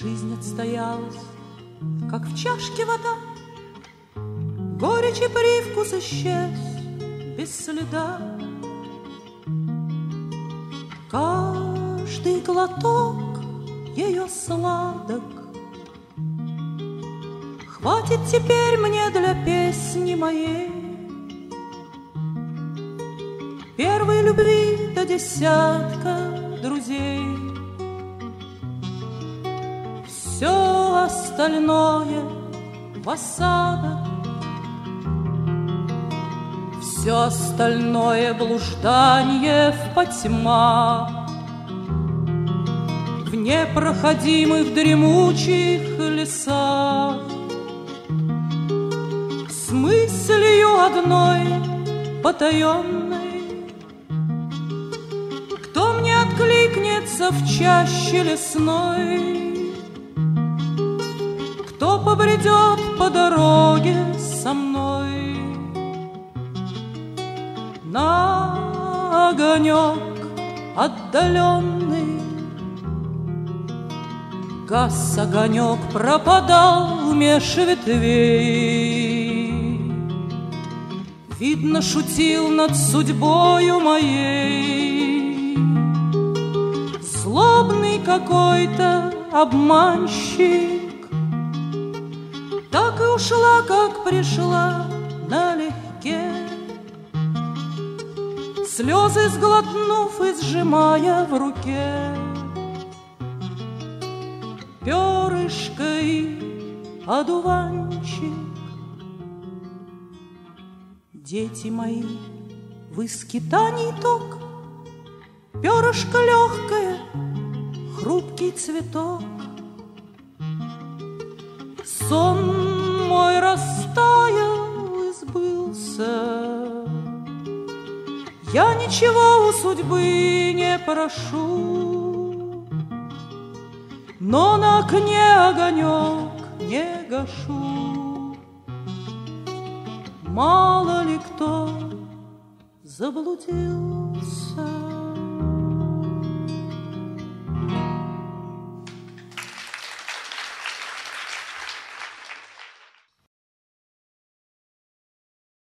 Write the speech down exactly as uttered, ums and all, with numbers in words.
Жизнь отстоялась, как в чашке вода, горечь и привкус исчез без следа. Каждый глоток ее сладок, хватит теперь мне для песни моей, первой любви до десятка друзей. Все остальное в осадок, все остальное блуждание в потьмах, в непроходимых дремучих лесах. С мыслью одной потаенной, кто мне откликнется в чаще лесной, кто побредет по дороге со мной. На огонек отдаленный гас огонек, пропадал меж ветвей. Видно, шутил над судьбою моей злобный какой-то обманщик. Так и ушла, как пришла, налегке, слезы сглотнув и сжимая в руке. Перышко и одуванчик. Дети мои, вы скитаний ток, перышко легкое, хрупкий цветок. Сон мой растаял и сбылся, я ничего у судьбы не прошу, но на окне огонек не гашу. Мало ли кто заблудился.